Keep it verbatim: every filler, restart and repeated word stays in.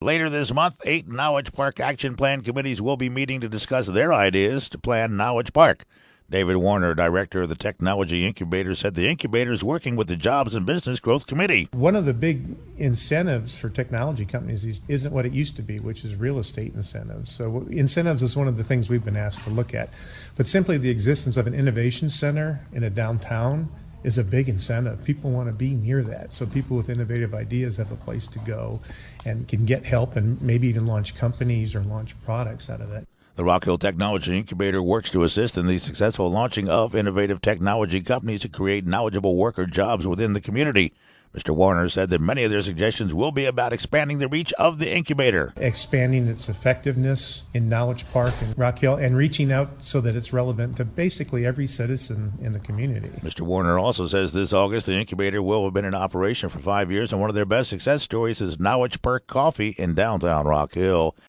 Later this month, eight Norwich Park Action Plan committees will be meeting to discuss their ideas to plan Norwich Park. David Warner, director of the Technology Incubator, said the incubator is working with the Jobs and Business Growth Committee. One of the big incentives for technology companies isn't what it used to be, which is real estate incentives. So incentives is one of the things we've been asked to look at. But simply the existence of an innovation center in a downtown is a big incentive. People want to be near that. So people with innovative ideas have a place to go and can get help and maybe even launch companies or launch products out of that. The Rock Hill Technology Incubator works to assist in the successful launching of innovative technology companies to create knowledgeable worker jobs within the community. Mister Warner said that many of their suggestions will be about expanding the reach of the incubator, expanding its effectiveness in Norwich Park and Rock Hill, and reaching out so that it's relevant to basically every citizen in the community. Mister Warner also says this August the incubator will have been in operation for five years, and one of their best success stories is Norwich Park Coffee in downtown Rock Hill.